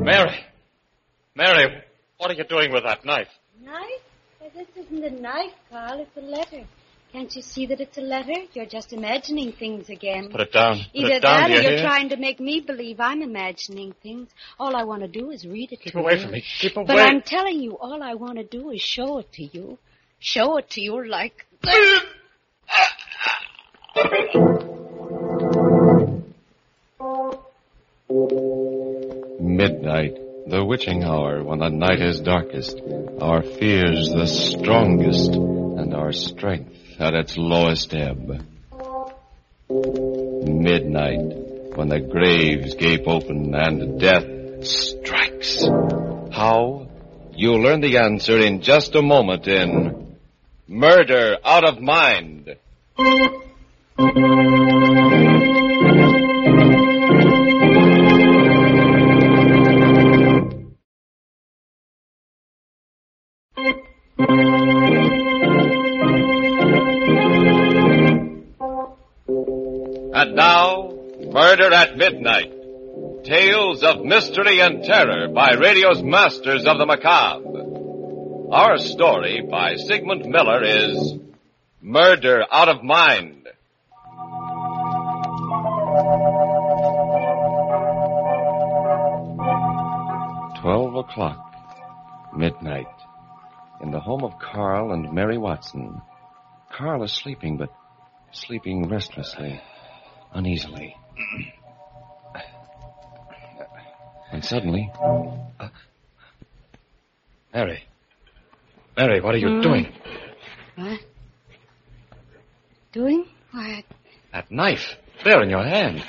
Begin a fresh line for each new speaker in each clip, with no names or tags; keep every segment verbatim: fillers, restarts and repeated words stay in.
Mary. Mary, what are you doing with that knife?
Knife? Well, this isn't a knife, Carl. It's a letter. Can't you see that it's a letter? You're just imagining things again.
Put it down. Put
Either
it down,
that or
do you
you're
hear?
trying to make me believe I'm imagining things. All I want to do is read it to you.
Keep away from me. Keep away.
But I'm telling you, all I want to do is show it to you. Show it to you like this.
Midnight, the witching hour, when the night is darkest, our fears the strongest, and our strength at its lowest ebb. Midnight, when the graves gape open and death strikes. How? You'll learn the answer in just a moment in Murder Out of Mind. And now, Murder at Midnight. Tales of mystery and terror by radio's masters of the macabre. Our story by Sigmund Miller is Murder Out of Mind. Twelve o'clock, midnight, in the home of Carl and Mary Watson. Carl is sleeping, but sleeping restlessly, uneasily. And suddenly...
Uh, Mary. Mary, what are you
Hmm?
doing?
What? Doing? What?
That knife. There in your hand.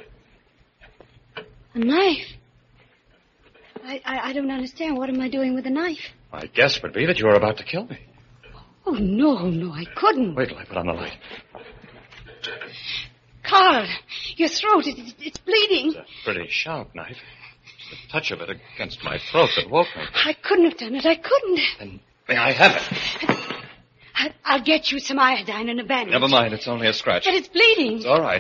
A knife? I, I, I don't understand. What am I doing with a knife?
My guess would be that you were about to kill me.
Oh, no, no, I couldn't.
Wait till I put on the light.
Carl, your throat, it, it, it's bleeding.
It's a pretty sharp knife. The touch of it against my throat that woke me.
I couldn't have done it. I couldn't.
Then may I have it?
I, I'll get you some iodine and a bandage.
Never mind, it's only a scratch.
But it's bleeding.
It's all right.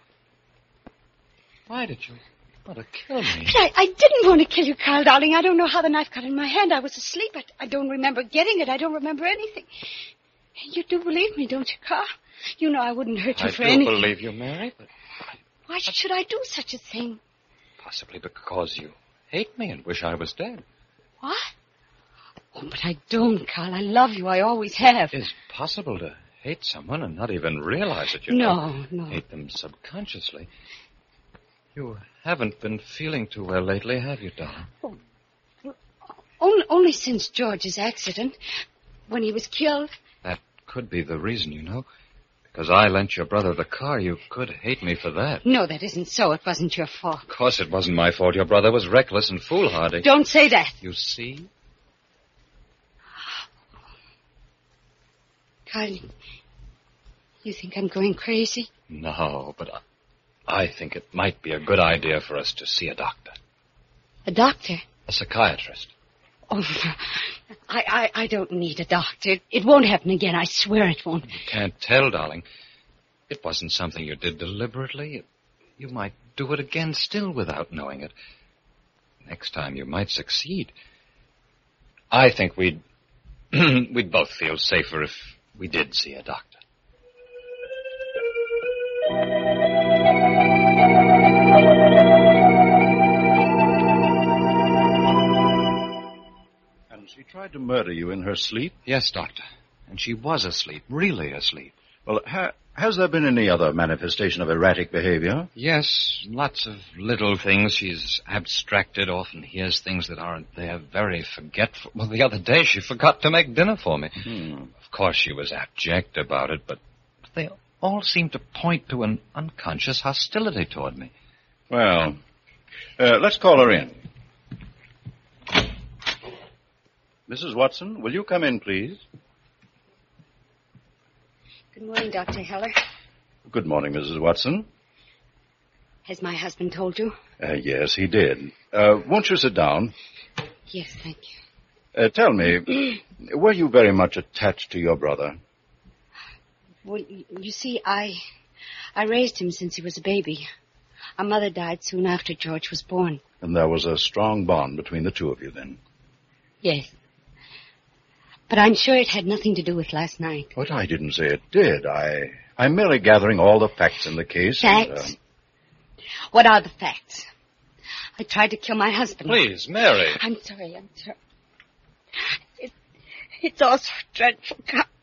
Why did you want to kill me?
But I, I didn't want to kill you, Carl, darling. I don't know how the knife got in my hand. I was asleep. I, I don't remember getting it. I don't remember anything. You do believe me, don't you, Carl? You know I wouldn't hurt you
I
for
do
anything.
believe you, Mary, but
Why should I do such a thing?
possibly because you hate me and wish I was dead.
What? Oh, but I don't, Carl. I love you. I always have.
It is possible to hate someone and not even realize it, you
No,
know.
no.
Hate them subconsciously. You haven't been feeling too well lately, have you, darling?
Oh, only, only since George's accident, when he was killed.
That could be the reason, you know. Because I lent your brother the car, you could hate me for that.
No, that isn't so. It wasn't your fault.
Of course it wasn't my fault. Your brother was reckless and foolhardy.
Don't say that.
You see?
Carl, you think I'm going crazy?
No, but I, I think it might be a good idea for us to see a doctor.
A doctor?
A psychiatrist.
Oh, I, I, I don't need a doctor. It won't happen again. I swear it won't.
You can't tell, darling. It wasn't something you did deliberately. You might do it again still without knowing it. Next time you might succeed. I think we'd we'd both feel safer if we did see a doctor.
And she tried to murder you in her sleep?
Yes, Doctor. And she was asleep, really asleep.
Well, ha- has there been any other manifestation of erratic behavior?
Yes, lots of little things. She's abstracted, often hears things that aren't there, very forgetful. Well, the other day she forgot to make dinner for me.
Hmm.
Of course, she was abject about it, but they all seem to point to an unconscious hostility toward me.
Well, uh, let's call her in. Missus Watson, will you come in, please?
Good morning, Doctor Heller.
Good morning, Missus Watson.
Has my husband told you?
Uh, yes, he did. Uh, won't you sit down?
Yes, thank you.
Uh, tell me, were you very much attached to your brother?
Well, y- you see, I I raised him since he was a baby. Our mother died soon after George was born.
And there was a strong bond between the two of you then?
Yes. But I'm sure it had nothing to do with last night.
But I didn't say it did. I, I'm merely gathering all the facts in the case.
Facts?
And, uh...
What are the facts? I tried to kill my husband.
Please, Mary.
I'm sorry, I'm sorry. It, it's all so dreadful.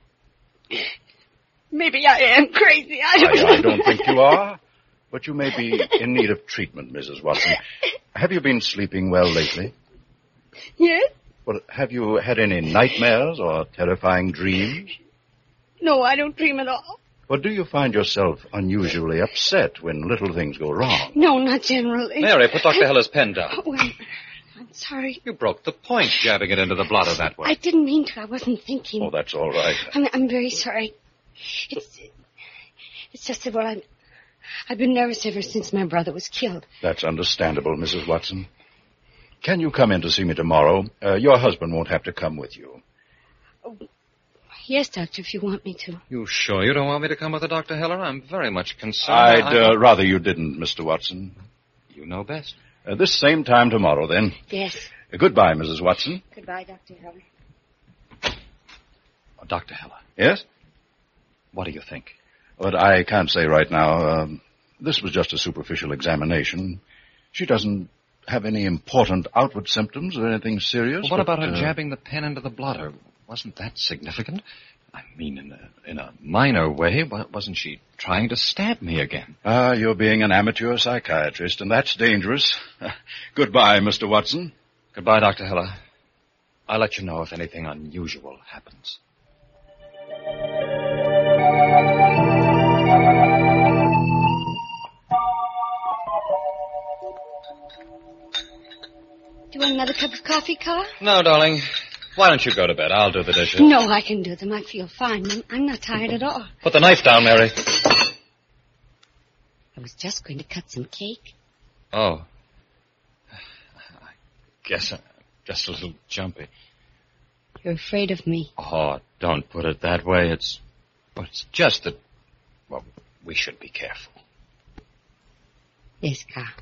Maybe I am crazy. I don't
I,
know.
I don't think you are. But you may be in need of treatment, Missus Watson. Have you been sleeping well lately?
Yes?
Well, have you had any nightmares or terrifying dreams?
No, I don't dream at all.
Or do you find yourself unusually upset when little things go wrong?
No, not generally.
Mary, put Doctor Heller's pen down.
Oh, I'm, I'm sorry.
You broke the point, jabbing it into the blotter that way.
I didn't mean to. I wasn't thinking.
Oh, that's all right.
I'm, I'm very sorry. It's, it's just that, well, I'm, I've been nervous ever since my brother was killed.
That's understandable, Missus Watson. Can you come in to see me tomorrow? Uh, your husband won't have to come with you.
Oh, yes, Doctor, if you want me to.
You sure you don't want me to come with the Doctor Heller? I'm very much concerned.
I'd
I...
uh, rather you didn't, Mister Watson.
You know best.
Uh, this same time tomorrow, then.
Yes.
Uh, goodbye, Missus Watson.
Goodbye, Doctor Heller.
Oh, Doctor Heller,
Yes?
what do you think?
But I can't say right now. Um, this was just a superficial examination. She doesn't have any important outward symptoms or anything serious.
Well, what
but,
about her
uh,
jabbing the pen into the blotter? Wasn't that significant? I mean, in a, in a minor way, wa- wasn't she trying to stab me again?
Ah, you're being an amateur psychiatrist, and that's dangerous. Goodbye, Mister Watson.
Goodbye, Doctor Heller. I'll let you know if anything unusual happens.
Do you want another cup of coffee, Carl?
No, darling. Why don't you go to bed? I'll do the dishes.
No, I can do them. I feel fine. I'm, I'm not tired at all.
Put the knife down, Mary.
I was just going to cut some cake.
Oh. I guess I'm just a little jumpy.
You're afraid of me.
Oh, don't put it that way. It's, well, it's just that, well, we should be careful.
Yes, Carl.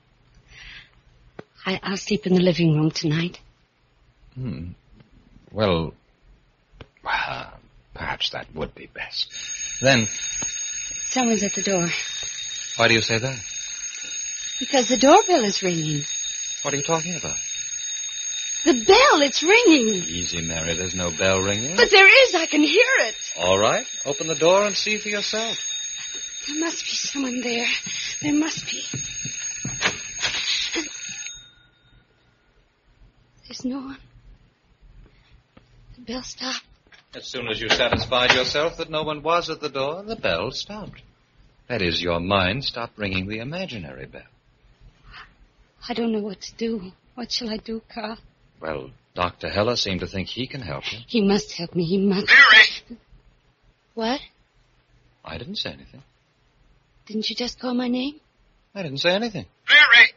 I, I'll sleep in the living room tonight.
Hmm. Well, well, perhaps that would be best. Then,
Someone's at the door.
why do you say that?
Because the doorbell is ringing.
What are you talking about?
The bell, it's ringing.
Easy, Mary. There's no bell ringing.
But there is. I can hear it.
All right. Open the door and see for yourself.
There must be someone there. There must be. There's no one. The bell stopped.
As soon as you satisfied yourself that no one was at the door, the bell stopped. That is, your mind stopped ringing the imaginary bell.
I don't know what to do. What shall I do, Carl?
Well, Doctor Heller seemed to think he can help you.
He must help me. He must.
Mary!
What?
I didn't say anything.
Didn't you just call my name?
I didn't say anything.
Mary!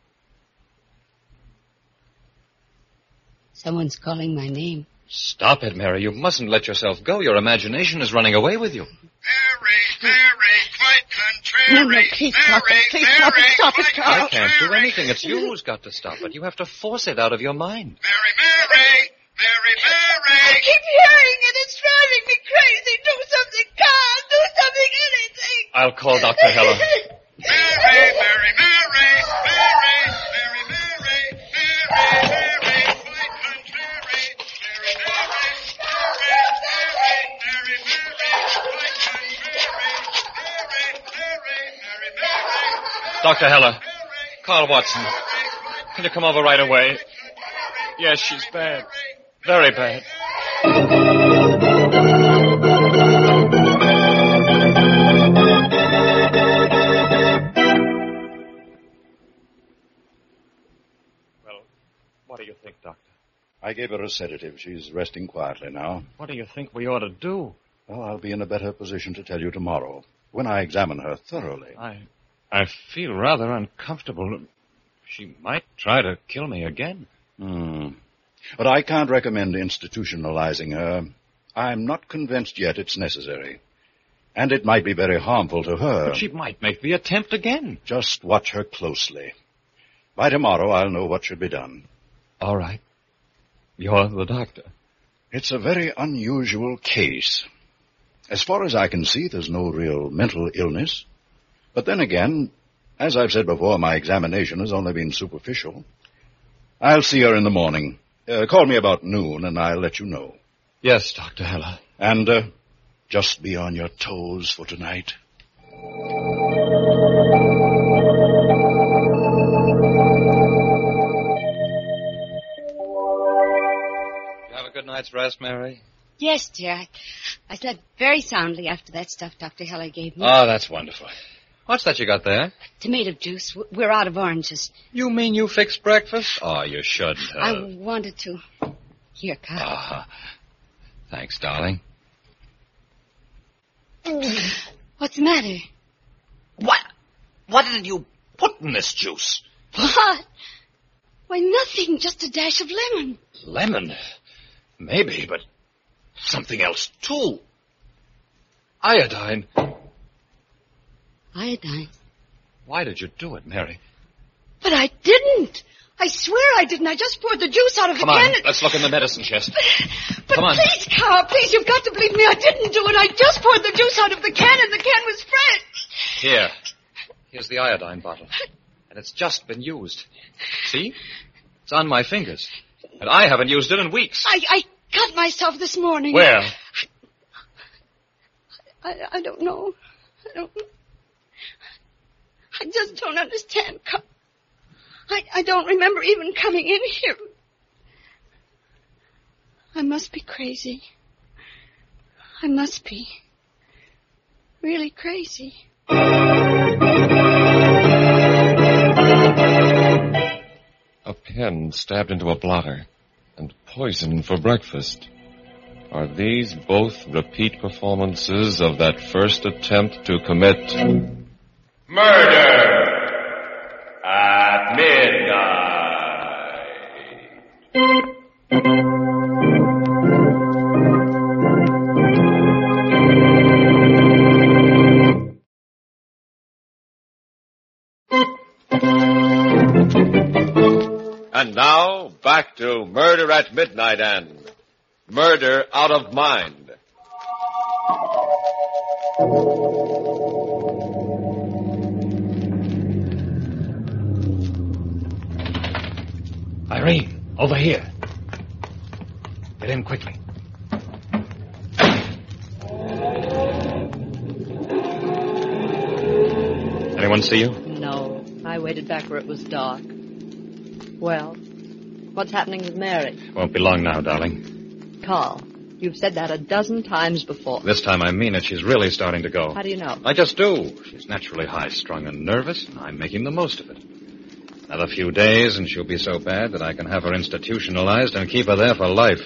Someone's calling my name.
Stop it, Mary. You mustn't let yourself go. Your imagination is running away with you.
Mary, Mary, quite contrary.
No, no, please stop it. Please stop it. Stop it,
quite
Carl.
I can't do
contrary.
anything. It's you who's got to stop it. You have to force it out of your mind.
Mary, Mary, Mary,
I
Mary.
keep hearing it. It's driving me crazy. Do something, Carl. Do something, anything.
I'll call Doctor Heller.
Mary, Mary, Mary, Mary, Mary, Mary, Mary, Mary, quite contrary. Mary, Mary, Mary, Mary, Mary, Mary, quite contrary. Mary, Mary, Mary, Mary,
Doctor Heller.
Mary,
Carl Watson. Can you come over right away? Yes, she's bad. Very bad. Well, what do you think, Doctor?
I gave her a sedative. She's resting quietly now.
What do you think we ought to do?
Well, I'll be in a better position to tell you tomorrow, when I examine her thoroughly.
I I feel rather uncomfortable. She might try to kill me again.
Hmm. But I can't recommend institutionalizing her. I'm not convinced yet it's necessary. And it might be very harmful to her.
But she might make the attempt again.
Just watch her closely. By tomorrow, I'll know what should be done.
All right. You're the doctor.
It's a very unusual case. As far as I can see, there's no real mental illness. But then again, as I've said before, my examination has only been superficial. I'll see her in the morning. Uh, call me about noon, and I'll let you know.
Yes, Doctor Heller.
And uh, just be on your toes for tonight.
You have a good night's rest, Mary?
Yes, dear. I, I slept very soundly after that stuff Doctor Heller gave me.
Oh, that's wonderful. What's that you got there?
Tomato juice. We're out of oranges.
You mean you fixed breakfast? Oh, you shouldn't have.
I wanted to. Here, Carl.
Ah, thanks, darling.
What's the matter?
What? What did you put in this juice?
What? Why, nothing. Just a dash of lemon.
Lemon? Maybe, but something else, too.
Iodine.
Iodine.
Why did you do it, Mary?
But I didn't. I swear I didn't. I just poured the juice out of
Come
the
on,
can. and-
let's look in the medicine chest.
But
Come on.
please, Carl, please, you've got to believe me. I didn't do it. I just poured the juice out of the can, and the can was fresh.
Here. Here's the iodine bottle. And it's just been used. See? It's on my fingers. And I haven't used it in weeks.
I, I cut myself this morning.
Where?
I, I don't know. I don't know. I just don't understand, Carl. I, I don't remember even coming in here. I must be crazy. I must be. Really crazy.
A pen stabbed into a blotter and poison for breakfast. Are these both repeat performances of that first attempt to commit murder at midnight? And now, back to Murder at Midnight and Murder Out of Mind.
Irene, over here. Get in quickly. Anyone see you?
No, I waited back where it was dark. Well, what's happening with Mary?
Won't be long now, darling.
Carl, you've said that a dozen times before.
This time I mean it. She's really starting to go.
How do you know?
I just do. She's naturally high-strung and nervous, and I'm making the most of it. Another few days, and she'll be so bad that I can have her institutionalized and keep her there for life.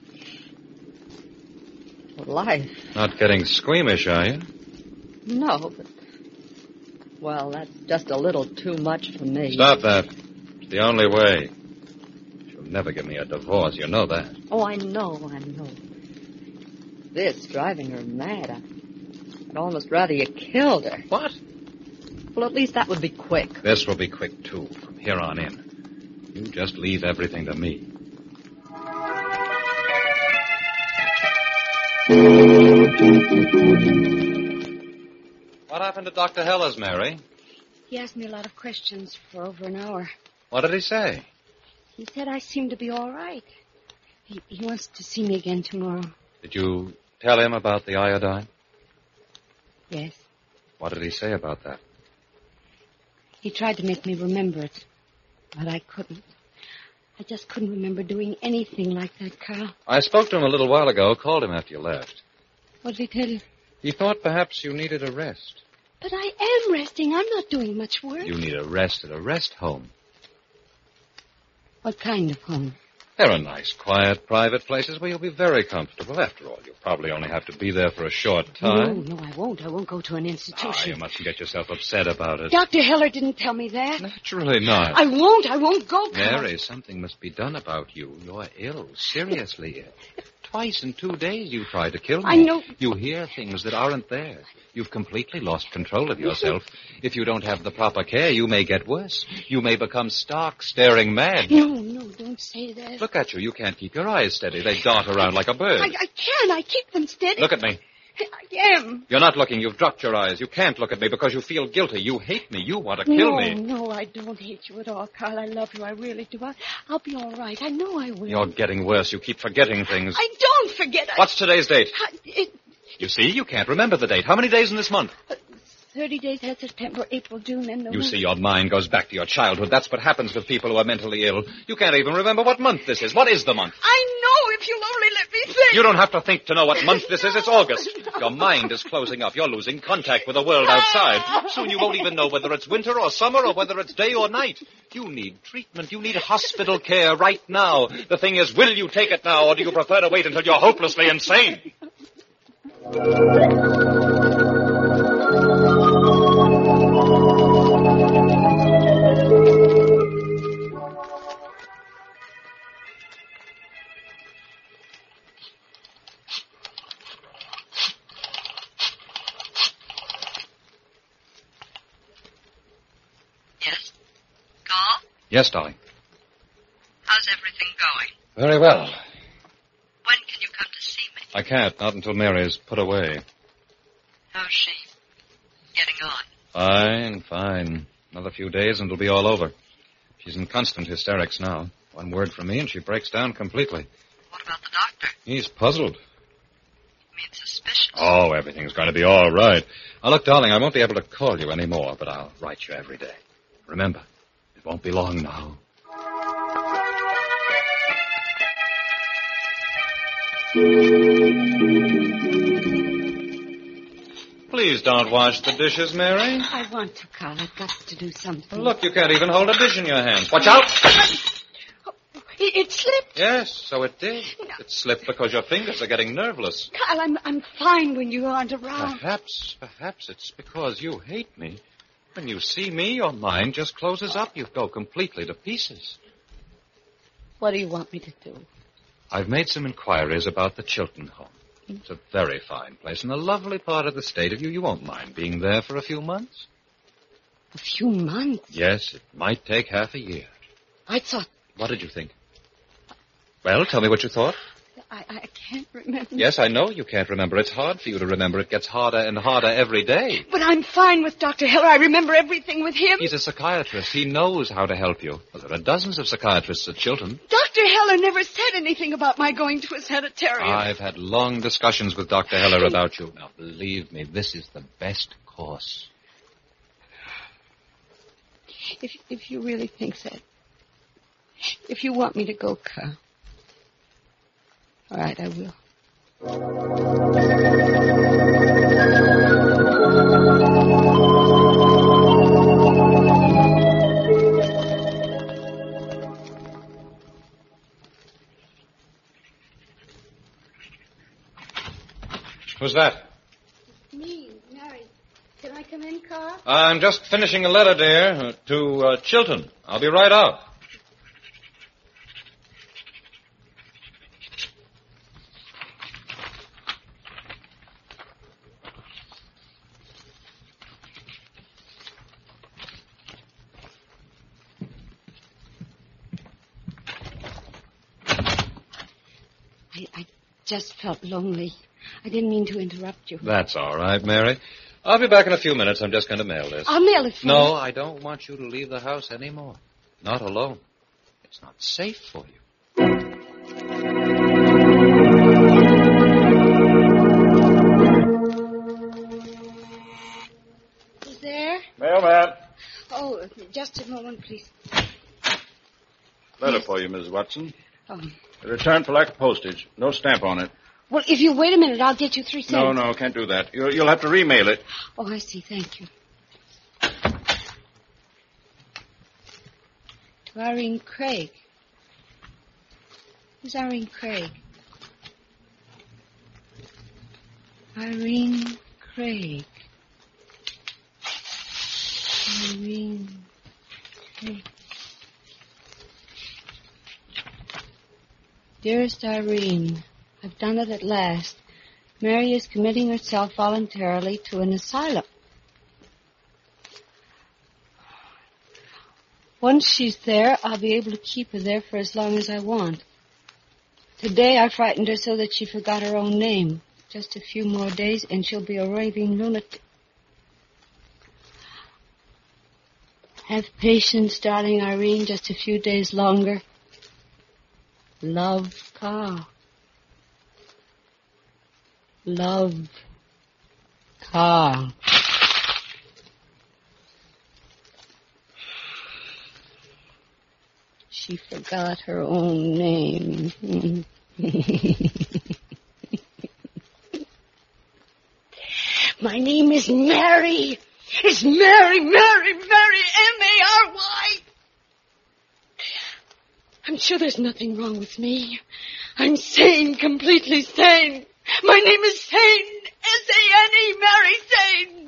Life?
Not getting squeamish, are you?
No, but... Well, that's just a little too much for me.
Stop that. It's the only way. She'll never give me a divorce. You know that.
Oh, I know, I know. This driving her mad. I- I'd almost rather you killed her.
What?
Well, at least that would be quick.
This will be quick, too, from here on in. You just leave everything to me. What happened to Doctor Heller's, Mary?
He asked me a lot of questions for over an hour.
What did he say?
He said I seem to be all right. He, he wants to see me again tomorrow.
Did you tell him about the iodine?
Yes.
What did he say about that?
He tried to make me remember it, but I couldn't. I just couldn't remember doing anything like that, Carl.
I spoke to him a little while ago, called him after you left.
What did he tell you?
He thought perhaps you needed a rest.
But I am resting. I'm not doing much work.
You need a rest at a rest home.
What kind of home?
There are nice, quiet, private places where you'll be very comfortable. After all, you'll probably only have to be there for a short time.
No, no, I won't. I won't go to an
Ah,
institution.
you mustn't get yourself upset about it.
Doctor Heller didn't tell me that.
Naturally not.
I won't. I won't go, Carl.
Mary, something must be done about you. You're ill, seriously ill. Twice in two days you tried to kill me.
I know.
You hear things that aren't there. You've completely lost control of yourself. If you don't have the proper care, you may get worse. You may become stark, staring mad.
No, no, don't say that.
Look at you. You can't keep your eyes steady. They dart around like a bird.
I, I can. I keep them steady.
Look at me.
I am.
You're not looking. You've dropped your eyes. You can't look at me because you feel guilty. You hate me. You want to kill
no,
me.
No, I don't hate you at all, Carl. I love you. I really do. I, I'll be all right. I know I will.
You're getting worse. You keep forgetting things.
I don't forget. I,
What's today's date?
I, it,
You see, you can't remember the date. How many days in this month?
uh, Thirty days had September, April, June, and November.
You see, your mind goes back to your childhood. That's what happens with people who are mentally ill. You can't even remember what month this is. What is the month?
I know if you'll only let me think.
You don't have to think to know what month this is. It's August. Your mind is closing up. You're losing contact with the world outside. Soon you won't even know whether it's winter or summer or whether it's day or night. You need treatment. You need hospital care right now. The thing is, will you take it now, or do you prefer to wait until you're hopelessly insane?
Yes? Carl?
Yes, darling.
How's everything going?
Very well.
When can you come to see me?
I can't. Not until Mary is put away.
How's she getting on?
Fine, fine. Another few days and it'll be all over. She's in constant hysterics now. One word from me and she breaks down completely.
What about the doctor?
He's puzzled.
You mean suspicious?
Oh, everything's going to be all right. Now, look, darling, I won't be able to call you anymore, but I'll write you every day. Remember, it won't be long now. Please don't wash the dishes, Mary.
I want to, Carl. I've got to do something.
Look, you can't even hold a dish in your hands. Watch out!
It, it slipped.
Yes, so it did. It slipped because your fingers are getting nerveless.
Carl, I'm, I'm fine when you aren't around.
Perhaps, perhaps it's because you hate me. When you see me, your mind just closes up. You go completely to pieces.
What do you want me to do?
I've made some inquiries about the Chilton home. It's a very fine place in a lovely part of the state. Of you, you won't mind being there for a few months?
A few months?
Yes, it might take half a year.
I thought...
What did you think? Well, tell me what you thought.
I, I can't remember.
Yes, I know you can't remember. It's hard for you to remember. It gets harder and harder every day.
But I'm fine with Doctor Heller. I remember everything with him.
He's a psychiatrist. He knows how to help you. Well, there are dozens of psychiatrists at Chilton.
Doctor Heller never said anything about my going to a sanitarium.
I've had long discussions with Doctor Heller about you. Now, believe me, this is the best course.
If, if you really think that. If you want me to go, Carl. All right, I will.
Who's that?
Me, Mary. Can I come in, Carl?
I'm just finishing a letter, dear, to uh, Chilton. I'll be right out.
I, I just felt lonely. I didn't mean to interrupt you.
That's all right, Mary. I'll be back in a few minutes. I'm just going to mail this.
I'll mail it for
No,
you.
I don't want you to leave the house anymore. Not alone. It's not safe for you.
Who's there?
Mailman.
Oh, just a moment, please.
Letter for you, Missus Watson.
Um,
Return for lack of postage. No stamp on it.
well, if you wait a minute, I'll get you three cents.
No, no, can't do that. You'll, you'll have to remail it.
Oh, I see. Thank you. To Irene Craig. Who's Irene Craig? Irene Craig. Irene Craig. Dearest Irene, I've done it at last. Mary is committing herself voluntarily to an asylum. Once she's there, I'll be able to keep her there for as long as I want. Today I frightened her so that she forgot her own name. Just a few more days and she'll be a raving lunatic. Have patience, darling Irene, just a few days longer. Love, Carl. Love, Carl. She forgot her own name. My name is Mary. It's Mary, Mary, Mary, M A R Y. I'm sure there's nothing wrong with me. I'm sane, completely sane. My name is Sane. S A N E, Mary Sane.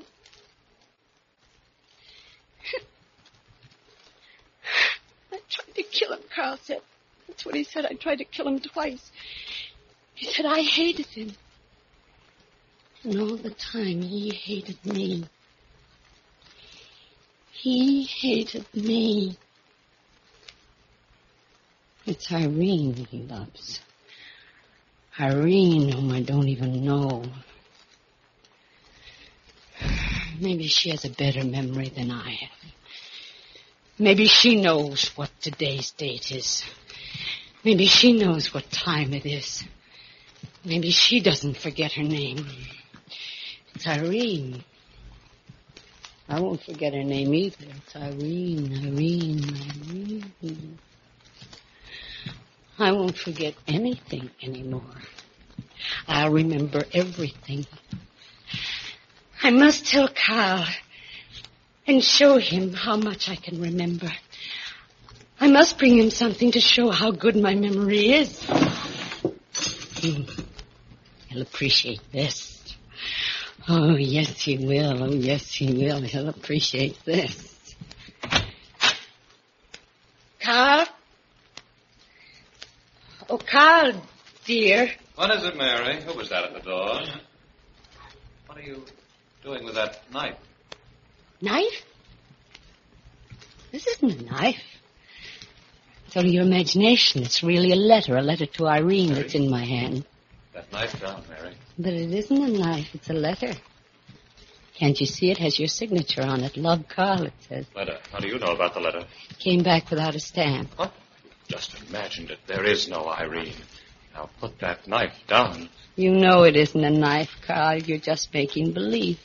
I tried to kill him, Carl said. That's what he said. I tried to kill him twice. He said I hated him. And all the time he hated me. He hated me. It's Irene he loves. Irene, whom I don't even know. Maybe she has a better memory than I have. Maybe she knows what today's date is. Maybe she knows what time it is. Maybe she doesn't forget her name. It's Irene. I won't forget her name either. It's Irene, Irene, Irene. I won't forget anything anymore. I'll remember everything. I must tell Carl and show him how much I can remember. I must bring him something to show how good my memory is. Hmm. He'll appreciate this. Oh, yes, he will. Oh, yes, he will. He'll appreciate this. Carl? Oh, Carl, dear.
What is it, Mary? Who was that at the door? What are you doing with that knife?
Knife? This isn't a knife. It's only your imagination. It's really a letter, a letter to Irene Mary? That's in my hand.
That knife down, Mary.
But it isn't a knife. It's a letter. Can't you see it has your signature on it? Love, Carl, it says.
Letter? How do you know about the letter?
It came back without a stamp.
What? Just imagined it. There is no Irene. Now put that knife down.
You know it isn't a knife, Carl. You're just making believe.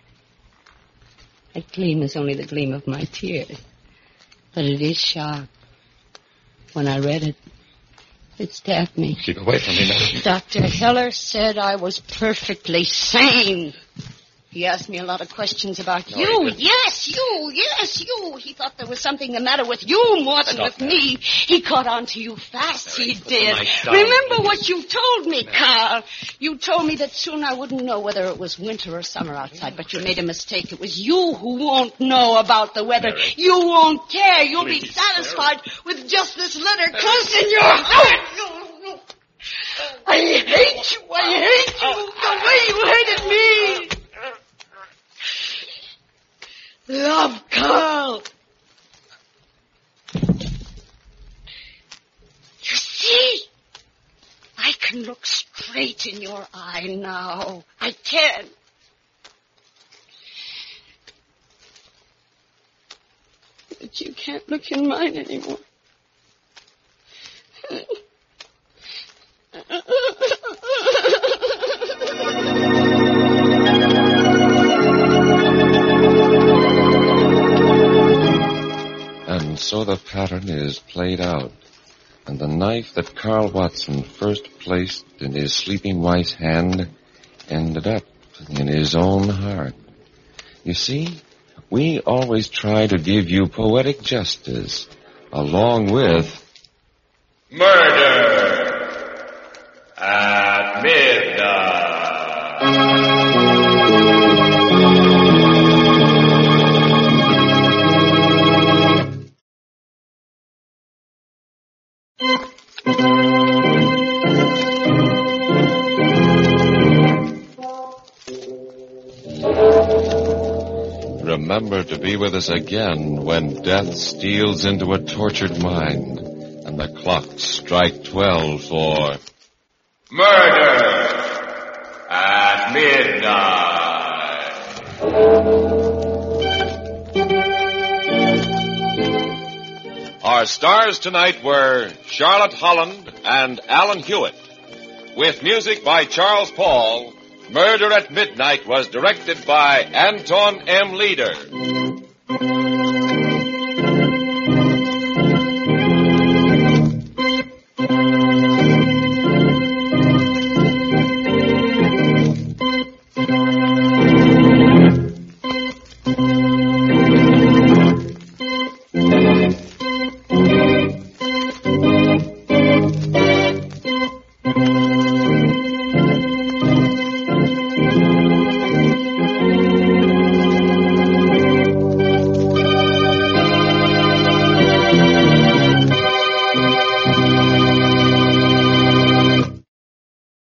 That gleam is only the gleam of my tears. But it is sharp. When I read it, it stabbed me.
Keep away from me, Mary.
Doctor Heller said I was perfectly sane. He asked me a lot of questions about
No,
you.
he didn't.
Yes, you. Yes, you. He thought there was something the matter with you more than
Stop,
with
Mary.
me. He caught on to you fast.
Mary,
he
put the
did.
knife down,
Remember
please.
what you told me,
Mary.
Carl. You told me that soon I wouldn't know whether it was winter or summer outside, but you made a mistake. It was you who won't know about the weather.
Mary.
You won't care. You'll be
Please,
satisfied with just this letter close in your heart. No, no. I hate you. I hate you the way you hated me. Love, Carl. You see, I can look straight in your eye now. I can. But you can't look in mine anymore.
And so the pattern is played out, and the knife that Carl Watson first placed in his sleeping wife's hand ended up in his own heart. You see, we always try to give you poetic justice, along with
Murder at midnight.
remember to be with us again when death steals into a tortured mind and the clocks strike twelve for
Murder at Midnight. Our stars tonight were Charlotte Holland and Alan Hewitt. With music by Charles Paul, Murder at Midnight was directed by Anton M. Leader.